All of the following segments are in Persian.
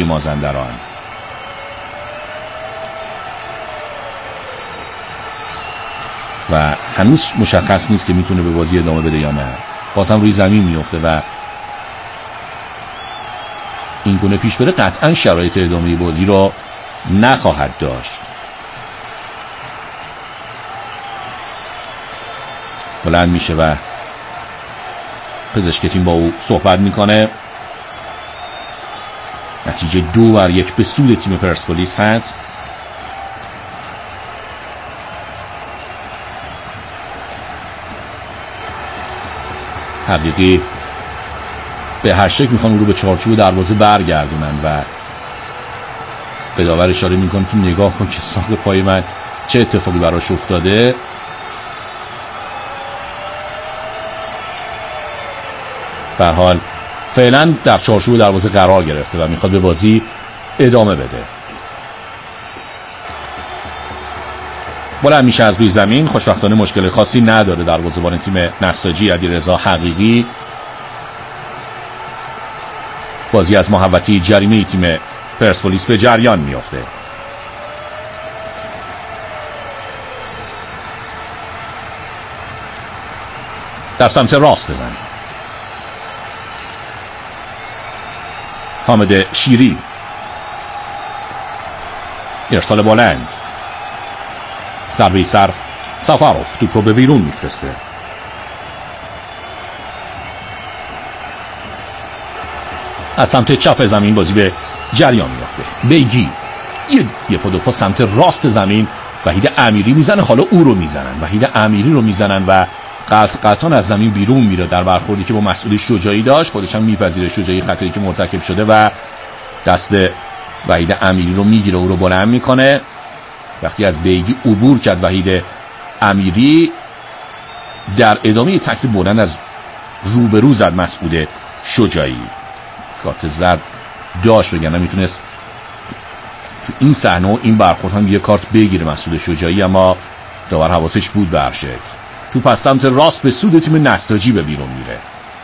مازندران. و هنوز مشخص نیست که میتونه به بازی ادامه بده یا نه. بازم روی زمین میفته و این گونه پیش بره قطعا شرایط ادامه بازی را نخواهد داشت. بلند میشه و پزشک تیم با او صحبت میکنه. نتیجه 2-1 به سود تیم پرسپولیس هست. حقیقی به هر شکل میخوان او رو به چارچوب دروازه برگردونن و به داور اشاره میکنه که نگاه کن که ساق پای من چه اتفاقی براش افتاده. به هر حال فعلا در چارچوب دروازه قرار گرفته و میخواد به بازی ادامه بده. بلند میشه از روی زمین. خوشبختانه مشکل خاصی نداره دروازه‌بان تیم نساجی علیرضا حقیقی. بازی از محوطه جریمه تیم پرسپولیس به جریان میافته. در سمت راست بزن. حامد شیری، ارسال بلند، ضربه سر سفاروف توپ رو به بیرون میفرسته. از سمت چپ زمین بازی به جریان میافته. بیگی یه پا دو پا سمت راست زمین وحید امیری میزنه. حالا او رو میزنن، وحید امیری رو میزنن و قطعا از زمین بیرون میره در برخوردی که با مسئول شجاعی داشت. خودش هم میپذیره شجاعی خطایی که مرتکب شده و دست وحید امیری رو میگیره، او رو بلند میکنه. وقتی از بیگی عبور کرد وحید امیری، در ادامه تکل بلند از روبرو زد مسعود شجاعی. کارت زرد داشت، وگرنه میتونست تو این صحنه و این برخورد هم یه کارت بگیره مسعود شجاعی، اما داور حواسش بود به هر شکل. توپ از سمت راست به سود تیم نساجی به بیرون میره.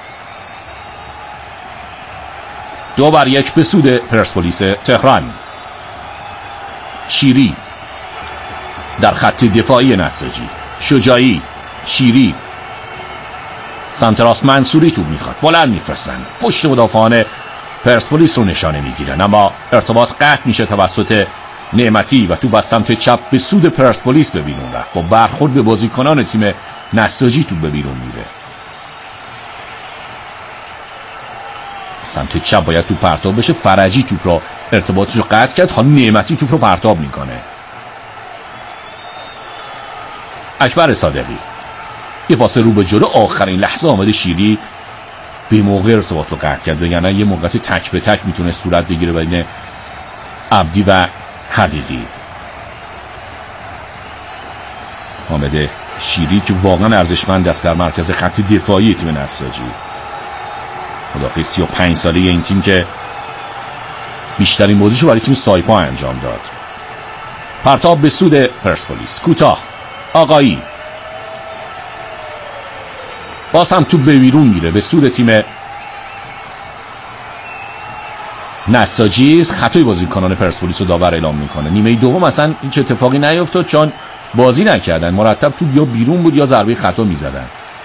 2-1 به سود پرسپولیس تهران. شیری در خط دفاعی نساجی، شجاعی، شیری، سمت راست منصوری توپ میخواد، بلند میفرستن، پشت مدافعان پرسپولیس رو نشانه میگیرن، اما ارتباط قطع میشه توسط نعمتی و توپ از سمت چپ به سود پرسپولیس به بیرون رفت. با برخورد به بازیکنان تیم نساجی توپ به بیرون میره. سمت چپ باید توپ پرتاب بشه. فرجی توپ رو ارتباطش رو قطع کرد. حالا نعمتی توپ رو پرتاب میکنه. اکبر صادقی یه پاس رو به جلو، آخرین لحظه آمده شیری به موقع ارتباط رو قطع کرد، وگرنه یه موقعیت تک به تک میتونه صورت بگیره بین عبدی و حقیقی. حامد شیری که واقعا ارزشمند است در مرکز خط دفاعی تیم نساجی، مدافع 35 ساله این تیم که بیشترین بازیشو برای تیم سایپا انجام داد. پرتاب به سود پرسپولیس، کوتاه، آقایی، باز هم توپ به بیرون میره به سود تیم نساجی. خطای بازیکنان پرسپولیس رو داور اعلام میکنه. نیمه دوم اصلا هیچ اتفاقی نیفتاد چون بازی نکردن، مرتب توپ یا بیرون بود یا ضربه خطا میزدن،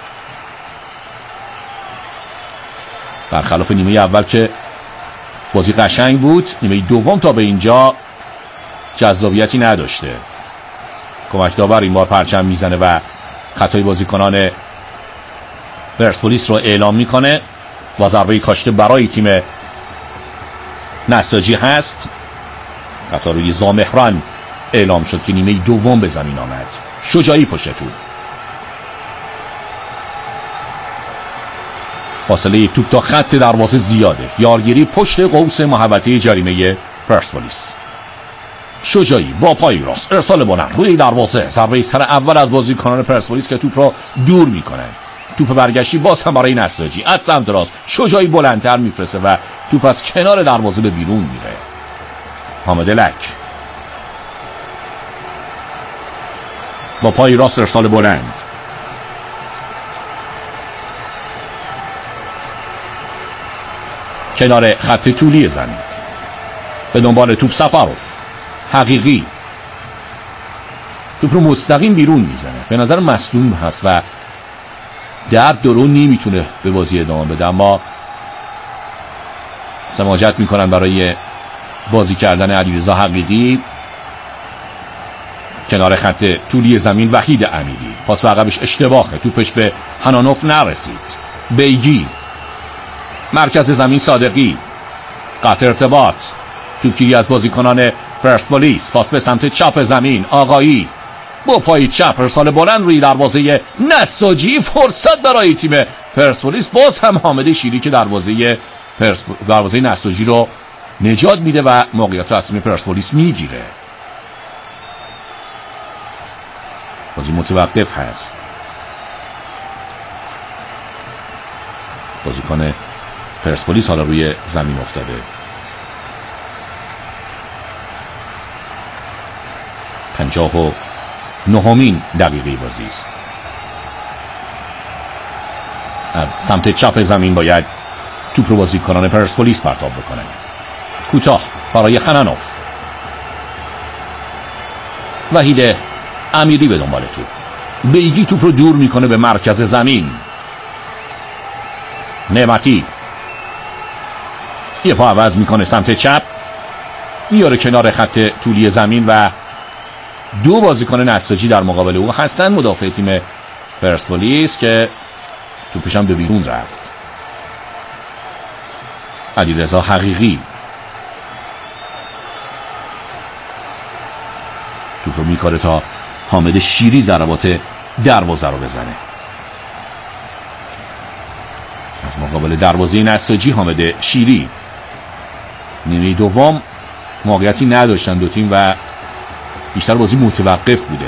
برخلاف نیمه اول که بازی قشنگ بود. نیمه دوم تا به اینجا جذابیتی نداشته. کمک داور این بار پرچم میزنه و خطای بازیکنان پرسپولیس رو اعلام میکنه. با ضربه کاشته برای تیم نساجی هست. خطا روی زامهران اعلام شد که نیمه دوم به زمین آمد. شجاعی پشت توپ، فاصله توپ تا خط دروازه زیاده. یارگیری پشت قوس محوطه جریمه پرسپولیس. شجاعی با پای راست، ارسال بلند روی دروازه، ضربه سر اول از بازیکنان پرسپولیس که توپ را دور میکنن. توپ برگشتی باز هم برای نساجی از سمت راست، شجاعی بلندتر میفرسته و توپ از کنار دروازه به بیرون میره. حامد لک با پای راست، ارسال بلند، کنار خط طولی زمین. به دنبال توپ سفاروف، حقیقی توپ رو مستقیم بیرون میزنه، به نظر مصدوم هست و درد درون نمیتونه به بازی ادامه بده، اما سماجت میکنن برای بازی کردن علیرضا حقیقی کنار خط طولی زمین. وحید امیری پاس به عقبش اشتباهه، توپش به حنانوف نرسید. بیگی مرکز زمین، صادقی قطع ارتباط، توپگیری از بازیکنان پرسپولیس، پاس به سمت چپ زمین، آقایی با پای چپ ارسال بلند روی دروازه نساجی، فرصت برای تیم پرسپولیس. باز هم حامد شیری که دروازه نساجی رو نجات میده و موقعیت رو از تیم پرسپولیس میگیره. بازی متوقف هست. بازیکن پرسپولیس حالا روی زمین افتاده. پنجاه و نهمین دقیقه بازی است. از سمت چپ زمین باید توپ رو بازیکنان پرسپولیس پرتاب بکنن. کوتاه برای حنانوف، وحید امیری به دنبال توپ، بیگی توپ رو دور میکنه به مرکز زمین. نعمتی یه پا عوض میکنه سمت چپ، میاره کنار خط طولی زمین و دو بازیکن نساجی در مقابل او هستن. مدافع تیم پرسپولیس که توپش هم به بیرون رفت. علیرضا حقیقی توپ رو میکاره تا حامد شیری ضربات دروازه رو بزنه. از مقابل دروازه نساجی حامد شیری. نیمه دوم موقعیتی نداشتن دو تیم و بیشتر بازی متوقف بوده.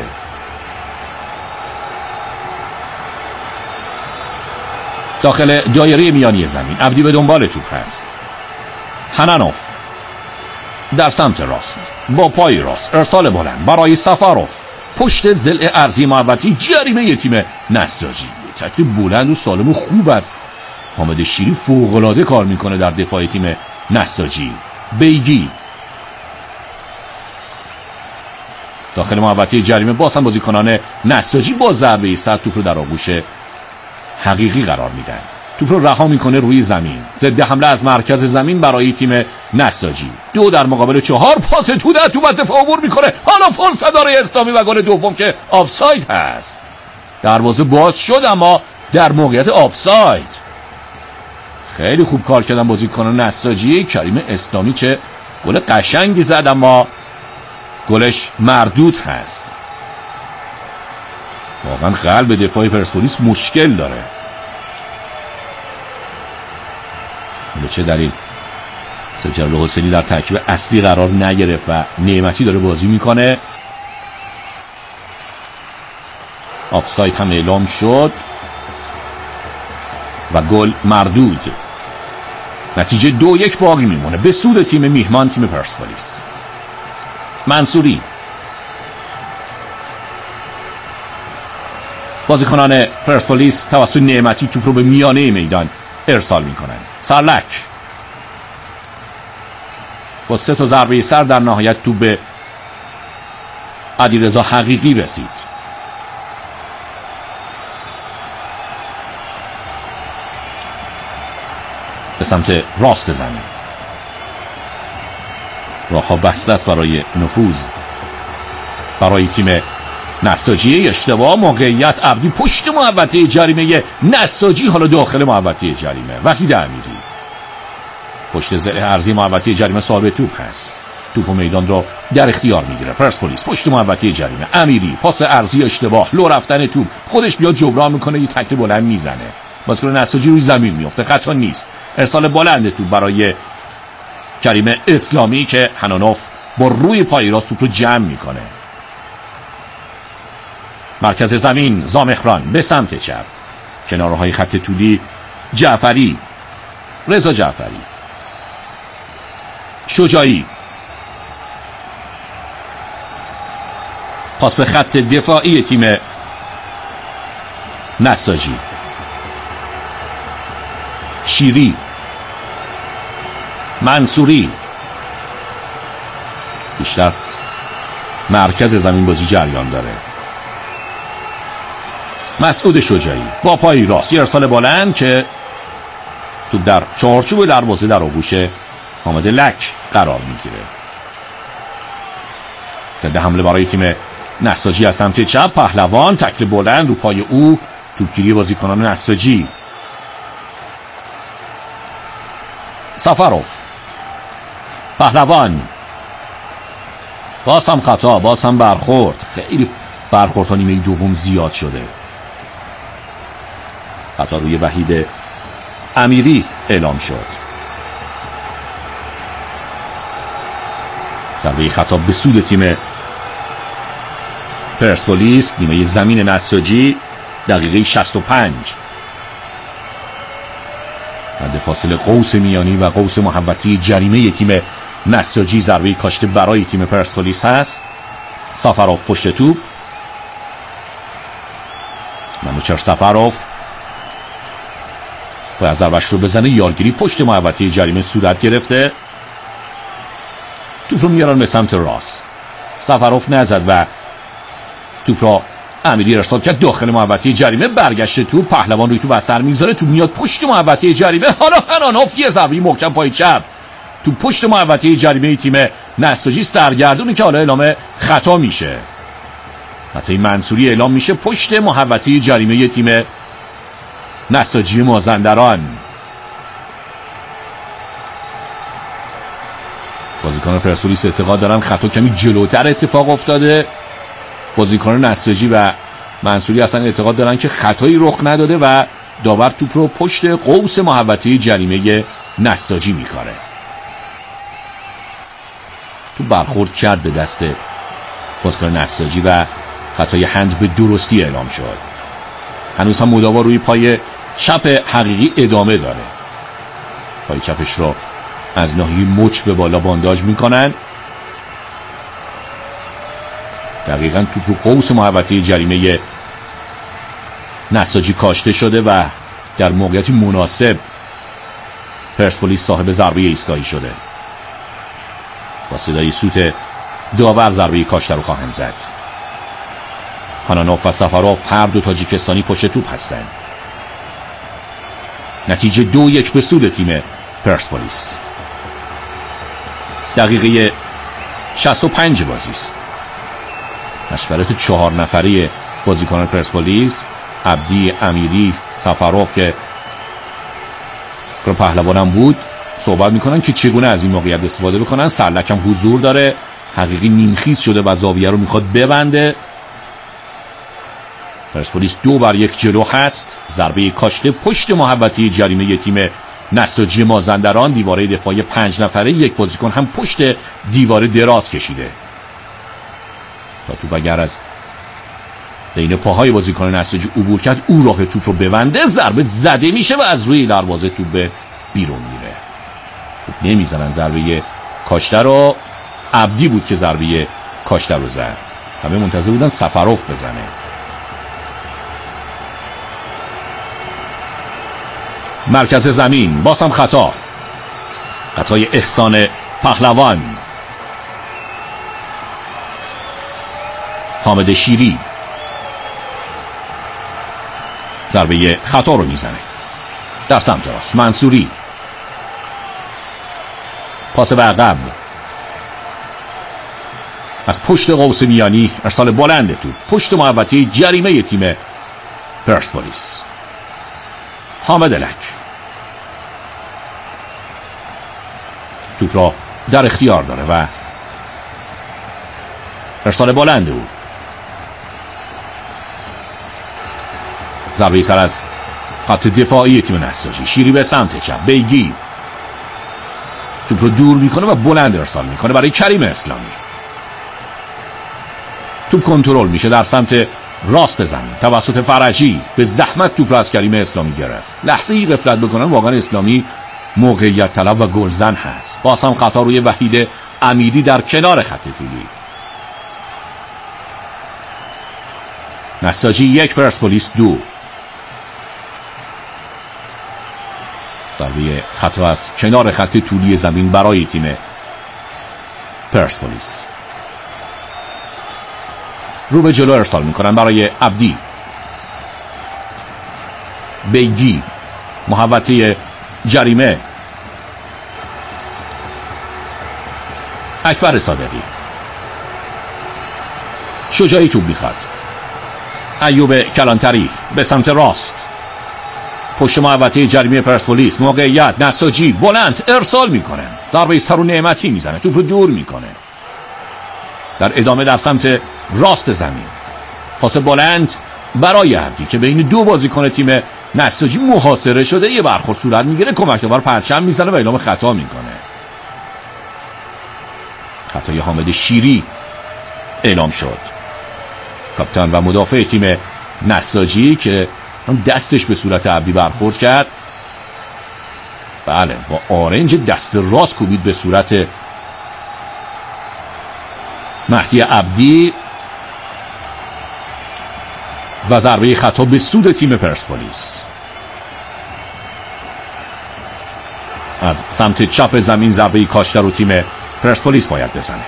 داخل دایره میانی زمین عبدی به دنبال توپ هست. حنانوف در سمت راست با پای راست ارسال بلند برای سفاروف، پشت ضلع ارضی محوطه جریمه تیم نساجی. تکلیف بلند و سالم و خوب از حامد شیری فوق‌العاده کار میکنه در دفاع تیم نساجی. بیگی داخل محوطه جریمه، باز هم بازیکنان نساجی با ضربه سر توپ رو در آغوش حقیقی قرار میدن. توپ رو رها میکنه روی زمین. ضد حمله از مرکز زمین برای تیم نساجی. 2 در مقابل 4. پاس تو در تو دفاع عبور میکنه. حالا فرصت داره اسلامی و گل دوم که آفساید هست. دروازه باز شد اما در موقعیت آفساید. خیلی خوب کار کردن بازیکنان نساجی. کریم اسلامی چه گل قشنگی زد اما گلش مردود هست. واقعا قلب دفاع پرسپولیس مشکل داره. به چه دلیل سجاد حسینی در ترکیب اصلی قرار نگرفت و نعمتی داره بازی میکنه. آفساید هم اعلام شد و گل مردود. نتیجه 2-1 باقی میمونه به سود تیم میهمان، تیم پرسپولیس. منصوری بازیکنان پرسپولیس توسط نعمتی توپ رو به میانه میدان ارسال میکنن. سرلک با 3 ضربه سر در نهایت توپ به علیرضا حقیقی رسید. به سمت راست زمین راه ها بسته است برای نفوذ برای تیم نساجی. اشتباه، موقعیت عبدی پشت محوطه جریمه نساجی، حالا داخل محوطه جریمه. وحید امیری پشت ضلع ارضی محوطه جریمه صاحب توپ هست. توپ و میدان رو در اختیار میگیره پرسپولیس. پشت محوطه جریمه امیری، پاس ارضی اشتباه، لو رفتن توپ، خودش بیاد جبران میکنه، یه تکل بلند میزنه. بازیکن نساجی روی زمین میفته، خطا نیست. ارسال بلند توپ برای کریم اسلامی که حنانوف با روی پای راست توپ رو جمع میکنه. مرکز زمین زامخران به سمت چپ، کنارهای خط طولی جعفری، رضا جعفری، شجاعی، پاس به خط دفاعی تیم نساجی، شیری، منصوری، بیشتر مرکز زمین بازی جریان داره. مسعود شجاعی با پای راست یه ارسال بلند که توپ در چارچوب دروازه در آغوش حامد لک قرار میگیره. ضد حمله برای تیم نساجی از سمت چپ. پهلوان تکل بلند رو پای او. توپگیری بازیکنان نساجی. سفروف، پهلوان، باز هم خطا، باز هم برخورد. خیلی برخورد ها نیمه دوم زیاد شده. خطا روی وحید امیری اعلام شد. ضربه خطا به سود تیم پرسپولیس. نیمه زمین نساجی. دقیقه 65. بعد فاصله قوس میانی و قوس محوطی جریمه تیم نساجی ضربه کاشته برای تیم پرسپولیس هست. سفروف پشت توپ. منوچهر سفروف باید ضربه‌اش رو بزنه. یارگیری پشت محوطه جریمه صورت گرفته. توپ رو میارن به سمت راست. سفروف نزد و توپ را امیری ارسال کرد داخل محوطه جریمه. برگشت توپ. پهلوان روی توپ اثر میذاره. توپ میاد پشت محوطه جریمه. حالا هنانوف یه ضربه محکم پای چپ. توپ پشت محوطه جریمه تیم نساجی سرگردونه که حالا اعلام خطا میشه. خطای منصوری اعلام میشه پشت محوطه جریمه تیم نساجی مازندران. بازیکنان پرسپولیس اعتقاد دارن خطا کمی جلوتر اتفاق افتاده. بازیکنان نساجی و منصوری اصلا اعتقاد دارن که خطایی رخ نداده و داور توپ رو پشت قوس محوطه جریمه نساجی میکاره. توپ برخورد کرد به دست بازیکن نساجی و خطای هند به درستی اعلام شد. هنوز هم مداوا روی پای چپ حقیقی ادامه داره. پای چپش رو از ناحیه مچ به بالا بانداژ میکنن. دقیقاً توپ رو قوس محوطه جریمه نساجی کاشته شده و در موقعیتی مناسب پرسپولیس صاحب ضربه ایستگاهی شده. با صدای سوت داور ضربه کاشته رو خواهند زد. هانانوف و سفروف هر دو تاجیکستانی پشت توپ هستند. نتیجه 2-1 به سود تیم پرسپولیس. دقیقه 65 بازی است. مشورت 4 نفره بازیکنان پرسپولیس، عبدی، امیری، سفروف که پهلوان هم بود، صحبت میکنن که چگونه از این موقعیت استفاده بکنن. سرلک هم حضور داره. حقیقی نیمخیز شده و زاویه رو میخواد ببنده. پرسپولیس 2-1 جلو هست. ضربه کاشته پشت محوطه جریمه تیم نساجی مازندران. دیواره دفاعی 5 نفره. یک بازیکن هم پشت دیواره دراز کشیده تا توپ اگر از بین پاهای بازیکن نساجی عبور کرد او راه توپ رو ببنده. ضربه زده میشه و از روی دروازه توپ به بیرون میره. توپ نمیزنن ضربه کاشته رو. عبدی بود که ضربه کاشته رو زد. همه منتظر بودن سفروف بزنه. مرکز زمین باز هم خطا. خطای احسان پهلوان. حامد شیری ضربه خطا رو میزنه در سمت راست. منصوری پاس به عقب از پشت قوس میانی. ارسال بلند توپ پشت محوطه جریمه تیم پرسپولیس. حامد لک توپ را در اختیار داره و ارسال بلند او. ضربه سر از خط دفاعی تیم نساجی. شیری به سمت چپ. بیگی توپ رو دور میکنه و بلند ارسال میکنه برای کریم اسلامی. توپ کنترل میشه در سمت راست زمین توسط فرجی. به زحمت توپ رو از کریم اسلامی گرفت. لحظه ای غفلت بکنن واقعا اسلامی موقعیت طلب و گلزن هست. باز هم خطا روی وحید امیری در کنار خط طولی. نساجی 1 پرسپولیس 2. ضربه خطا از کنار خط طولی زمین برای تیم پرسپولیس. رو به جلو ارسال میکنن برای عبدی. بیگی محوطه جریمه. اکبر صادقی. شجاعی توپ میخواد. ایوب کلانتری به سمت راست، پشت محوطه جریمه پرسپولیس. موقعیت، نساجی بلند ارسال میکنه، ضربه سر و نعمتی میزنه، توپ رو دور میکنه. در ادامه در سمت راست زمین پاس بلند برای عبدی که بین دو بازیکن تیم نساجی محاصره شده. یه برخورد صورت میگیره، کمک داور پرچم میزنه و اعلام خطا میکنه. خطای حامد شیری اعلام شد، کاپیتان و مدافع تیم نساجی که دستش به صورت عبدی برخورد کرد. بله، با آرنج دست راست کوبید به صورت مهدی عبدی و ضربه خطا به سود تیم پرسپولیس. از سمت چپ زمین ضربه کاشتر و تیم پرسپولیس باید بزنه.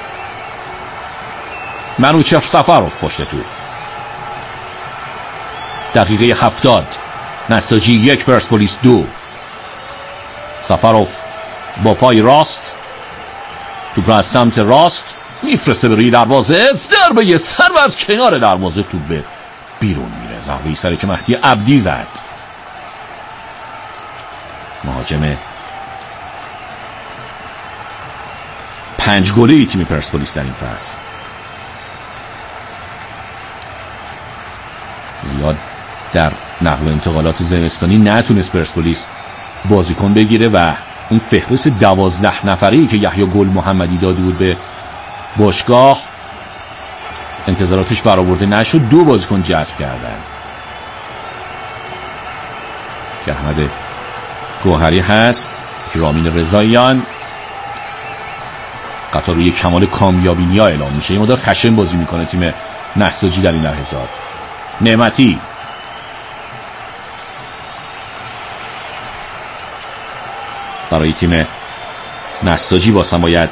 منوچهر سفروف پشت تو. دقیقه 70. نساجی 1 پرسپولیس 2. سفروف با پای راست توپ را از سمت راست میفرسته به روی دروازه. ضربه سر و از کنار دروازه توپ به بیرون میره. ضربه سری که مهدی عبدی زد. مهاجم 5 گله تیم پرسپولیس در این فصل. زیاد در نقل و انتقالات زمستانی نتونست پرسپولیس بازیکن بگیره و اون فهرست 12 نفره‌ای که یحیی گل محمدی داده بود به باشگاه انتظاراتش برآورده نشد. 2 بازیکن جذب کردن که احمد گوهری هست، که رامین رضاییان. قطار روی کمال کامیابینیا اعلام میشه. یه مدار خشن بازی میکنه تیم نساجی در این لحظات. نعمتی برای تیم نساجی واسم باید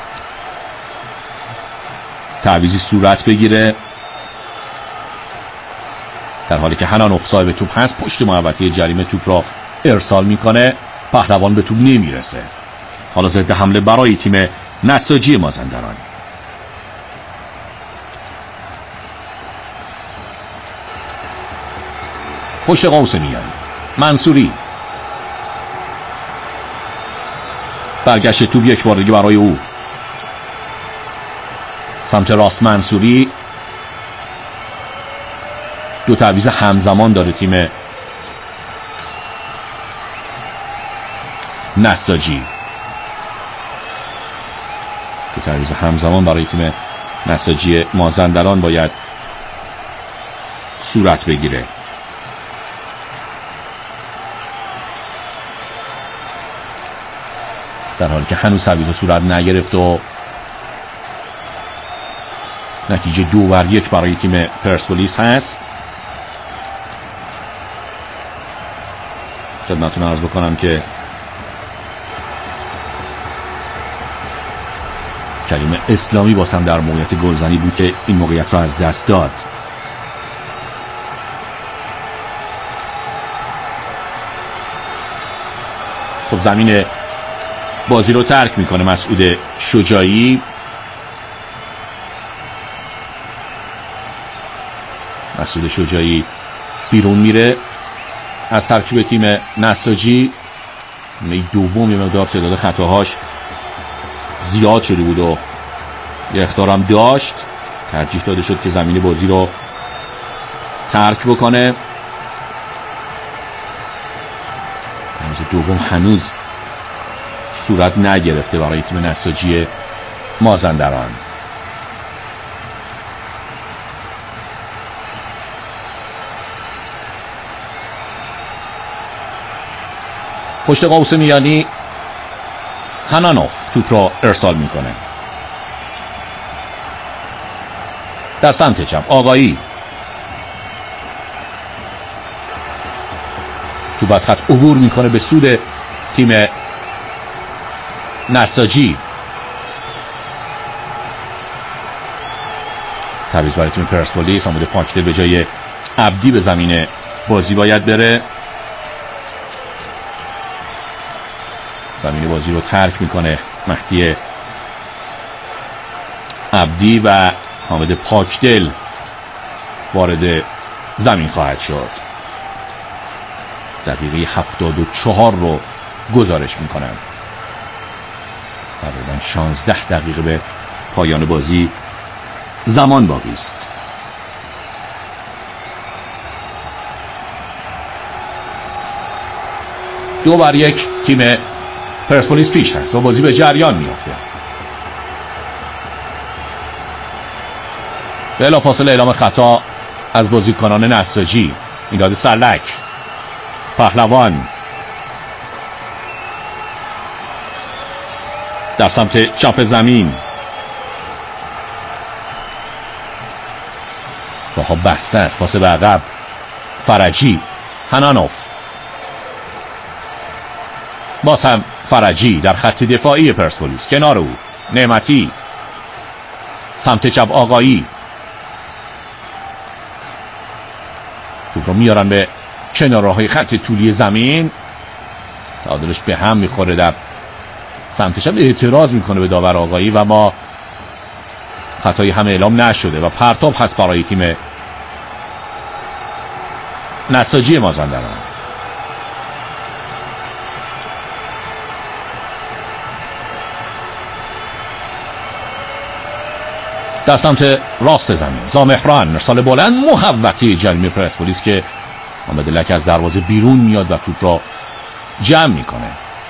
تعویضی صورت بگیره، در حالی که حنانوف صاحب توپ هست. پشت محوطه جریمه توپ را ارسال میکنه، پهلوان به توپ نمیرسه. حالا ضد حمله برای تیم نساجی مازندران. پشت قوس میانی منصوری. برگشت توپ یک بار دیگه برای او. سمت راست منصوری. 2 تعویض همزمان داره تیم نساجی. 2 تعویض همزمان برای تیم نساجی مازندران باید صورت بگیره. در حالی که هنوز تعویض صورت نگرفت و نتیجه 2-1 برای تیم پرسپولیس هست. خدمتتون عرض بکنم که کریم اسلامی واسم در موقعیت گلزنی بود که این موقعیت رو از دست داد. خب زمین بازی رو ترک میکنه مسعود شجاعی. مسعود شجاعی بیرون میره از ترکیب تیم نساجی. دوم یه مقدار تعداد خطاهاش زیاد شده بود و یه اخطارم داشت. ترجیح داده شد که زمین بازی رو ترک بکنه. تعویض دوم هنوز صورت نگرفته برای تیم نساجی مازندران. پشت قوس میانی حنانوف توپ را ارسال میکنه در سمت چپ. آقایی توپ از خط عبور میکنه به سود تیم نساجی. تعویض برای تیم پرسپولیس. حامد پاکدل به جای عبدی به زمین بازی باید بره. زمین بازی رو ترک میکنه مهدی عبدی و حامد پاکدل وارد زمین خواهد شد. دقیقه 74 رو گزارش میکنم. تقریبا 16 دقیقه به پایان بازی زمان باقی است. دو بر یک تیم پرسپولیس پیش هست و بازی به جریان میافته. بلافاصله اعلام خطا از بازیکنان نساجی. میلاد سرلک، پهلوان در سمت چپ زمین، راهها بسته است. پاس به عقب، فرجی، هنانوف، باز هم فرجی در خط دفاعی پرسپولیس، کنار او نعمتی، سمت چپ آقایی. توپ رو میارن به کنارهای خط طولی زمین. تعادلش به هم میخوره. در سمت چپ اعتراض میکنه به داور آقایی و ما خطایی هم اعلام نشده و پرتاب هست برای تیم نساجی مازندران. در سمت راست زمین زامهران، ارسال بلند، محوطه جریمه پرسپولیس که حامد لک از دروازه بیرون میاد و توپ را جمع میکنه.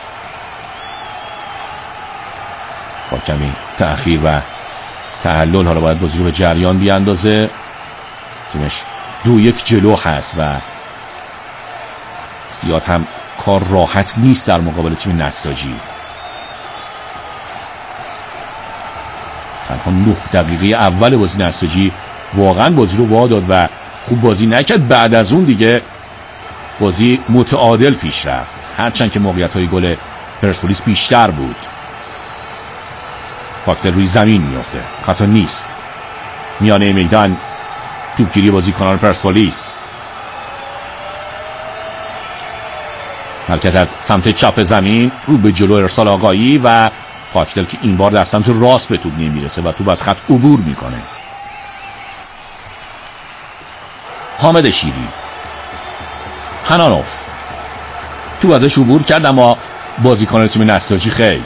با کمی تأخیر و تحلل حالا باید بازی رو به جریان بیاندازه. تیمش 2-1 جلو هست و زیاد هم کار راحت نیست در مقابل تیم نساجی. تنها 9 دقیقه اول بازی نساجی واقعا بازی رو وا داد و خوب بازی نکرد. بعد از اون دیگه بازی متعادل پیش رفت، هرچند که موقعیت‌های گل پرسپولیس بیشتر بود. پاکدل روی زمین میافته، خطا نیست. میانه میدان توپگیری بازیکنان پرسپولیس. حرکت از سمت چپ زمین رو به جلو، ارسال آقایی و پاکدل که این بار در سمت راست به توپ نمیرسه و توپ از خط عبور میکنه. حامد شیری، هنانوف توپ ازش عبور کرد اما بازیکن تیم نساجی خیر.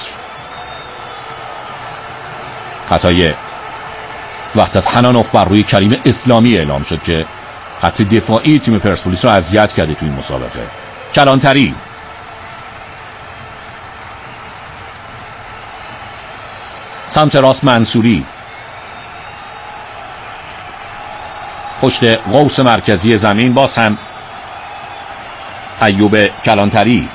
خطای وحدت هنانوف بر روی کریم اسلامی اعلام شد که خط دفاعی تیم پرسپولیس را اذیت کرده توی این مسابقه. کلانتری، سمت راست منصوری، پشت قوس مرکزی زمین باز هم ایوب کلانتری.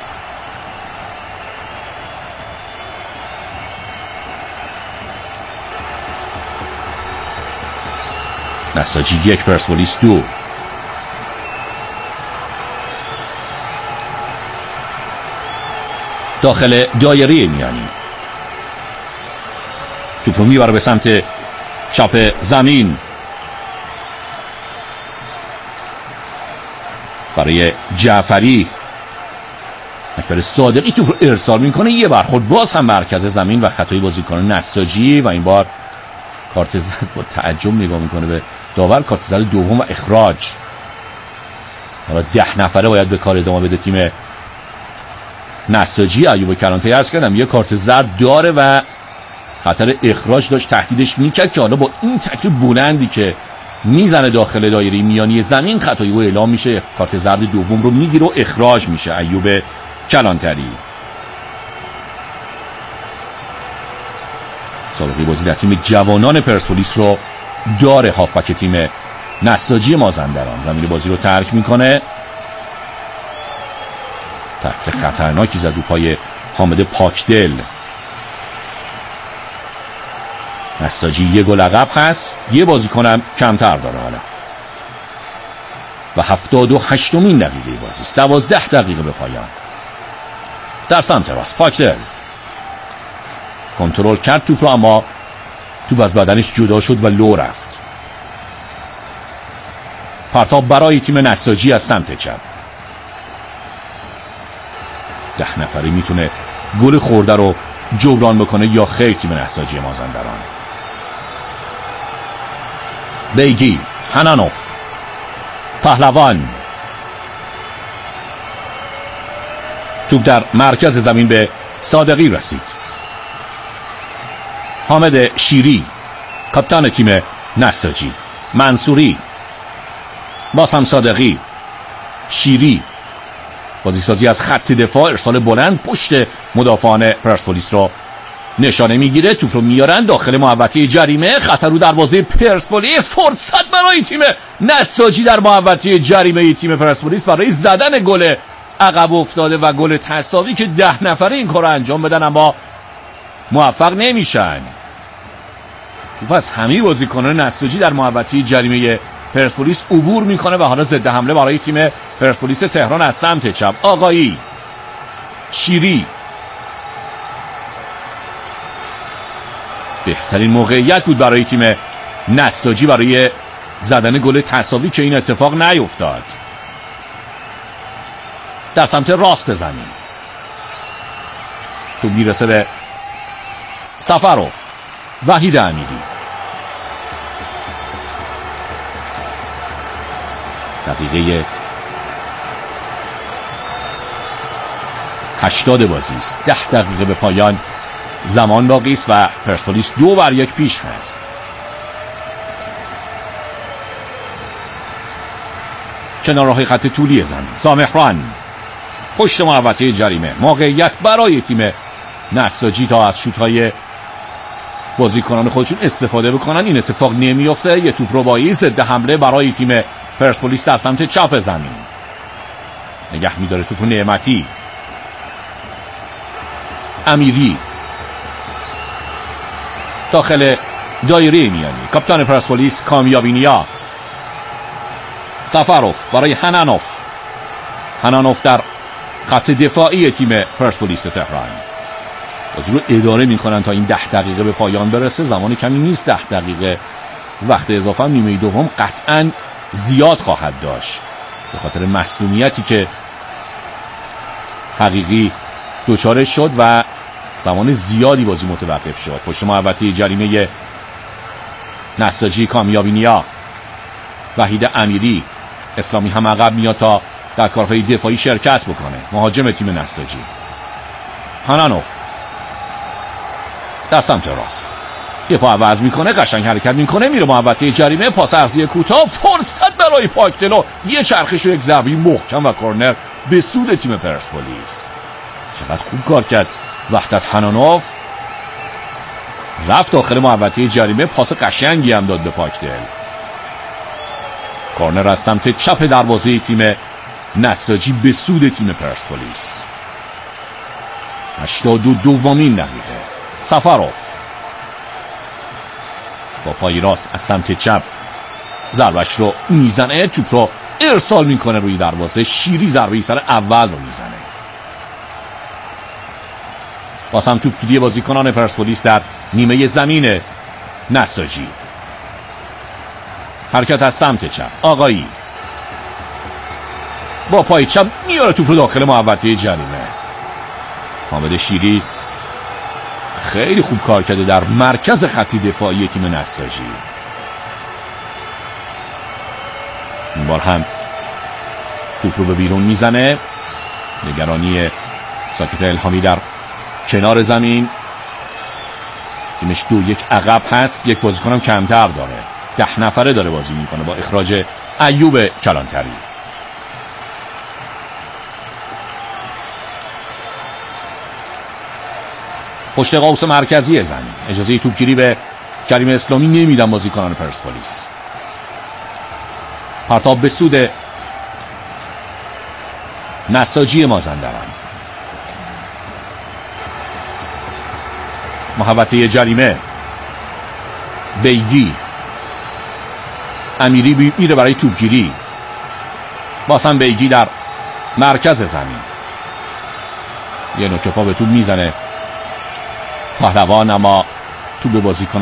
نساجی 1 پرسپولیس 2. داخل دایره میانی توپ رو میبره به سمت چپ زمین برای جعفری. اکبر صادقی توپ رو ارسال میکنه، یه برخورد باز هم مرکز زمین و خطای بازیکن نساجی و این بار کارت زرد. با تعجب نگاه میکنه به داور. کارت زرد دوم و اخراج. حالا 10 نفره باید به کار ادامه بده تیم نساجی. ایوب کلانتری عرض کردم یه کارت زرد داره و خطر اخراج داشت تهدیدش میکرد که حالا با این تکل بلندی که میزنه داخل دایره میانی زمین خطایی او اعلام میشه. کارت زرد دوم رو میگیره و اخراج میشه ایوب کلانتری. سابقه بازی در تیم جوانان پرسپولیس رو داره. هافبک تیم نساجی مازندران زمین بازی رو ترک میکنه. تکل خطرناکی زد رو پای حامد پاکدل. نساجی 1 گل عقب هست، یه بازیکنم کمتر داره حالا و 78مین دقیقه بازی است. 12 دقیقه به پایان. در سمت راست پاکدل کنترل کرد توپ رو اما توپ از بدنش جدا شد و لو رفت. پرتاب برای تیم نساجی از سمت چپ. 10 نفری میتونه گل خورده رو جبران بکنه یا خیر تیم نساجی مازندران. بیگی، حنانوف، پهلوان. توپ در مرکز زمین به صادقی رسید. حامد شیری کاپیتان تیم نساجی. منصوری، باز هم صادقی، شیری. بازیسازی از خط دفاع، ارسال بلند پشت مدافعان پرسپولیس رو نشانه میگیره. توپ رو میارن داخل محوطه جریمه. خطر رو دروازه پرسپولیس. فرصت برای تیم نساجی در محوطه جریمه تیم پرسپولیس برای زدن گل عقب افتاده و گل تساوی که 10 نفره این کار رو انجام بدن اما موفق نمیشن. توپ از همه بازیکنان نساجی در محوطه جریمه پرسپولیس عبور میکنه و حالا ضد حمله برای تیم پرسپولیس تهران از سمت چپ. آقایی، شیری. بهترین موقعیت بود برای تیم نساجی برای زدن گل تساوی که این اتفاق نیفتاد. در سمت راست زمین تو میرسه به سفروف. وحید امیری. دقیقه 80 بازی است. 10 دقیقه به پایان زمان باقی است و پرسپولیس 2-1 پیش هست. کنار راه خط طولی زمین زامهران پشت محوطه جریمه. موقعیت برای تیم نساجی تا از شوت‌های بازیکنان خودشون استفاده بکنن. این اتفاق نمیفته. یه توپ رباعی ضد حمله برای تیم پرسپولیس در سمت چپ زمین. نگه می‌داره توپ نعمتی. امیری داخل دایره میانی. کاپیتان پرسپولیس کامیابینیا. سفروف برای حنانوف. حنانوف در خط دفاعی تیم پرسپولیس تهران. بازی رو اداره میکنن تا این 10 دقیقه به پایان برسه. زمان کمی نیست. 10 دقیقه وقت اضافه هم نیمه دوم قطعاً زیاد خواهد داشت به خاطر مصدومیتی که حقیقی دوچارش شد و زمان زیادی بازی متوقف شد. پشت محوطه جریمه نساجی کامیابینیا. وحید امیری. اسلامی هم عقب میاد تا در کارهای دفاعی شرکت بکنه. مهاجم تیم نساجی حنانوف در سمت راست یه پا عوض میکنه. قشنگ حرکت میکنه. میره محوطه جریمه. پاس عرضی کوتاه. فرصت برای پاکدلو. یه چرخش و یک ضربه محکم و کورنر به سود تیم پرسپولیس. چقدر خوب کار کرد وحدت حنانوف. رفت داخل محوطه جریمه. پاس قشنگی هم داد به پاکدل. کورنر از سمت چپ دروازه تیم نساجی به سود تیم پرسپولیس. 82مین دقیقه. سفروف با پای راست از سمت چپ ضربش رو میزنه. توپ رو ارسال میکنه روی دروازه. شیری ضربه سر اول رو میزنه. باز هم توپ کلیدی بازیکنان پرسپولیس در نیمه زمین نساجی. حرکت از سمت چپ. آقایی با پای چپ میاره توپ رو داخل محوطه جریمه. حامد شیری خیلی خوب کار کرده در مرکز خط دفاعی تیم نساجی. این بار هم توپ رو به بیرون میزنه. نگرانی ساکت الهامی در کنار زمین. تیمش 2-1 عقب هست. یک بازیکنم کمتر داره. 10 نفره داره بازی میکنه با اخراج ایوب کلانتری. پشت قوس مرکزی زمین. اجازه توپگیری به کریم اسلامی نمیدن بازیکنان پرسپولیس. پرتاب به سود نساجی مازندران. محوطه جریمه. بیگی. امیری میره برای توپگیری. باز هم بیگی در مرکز زمین. یه نوک پا به توپ میزنه پهلوان اما توپ به بازیکن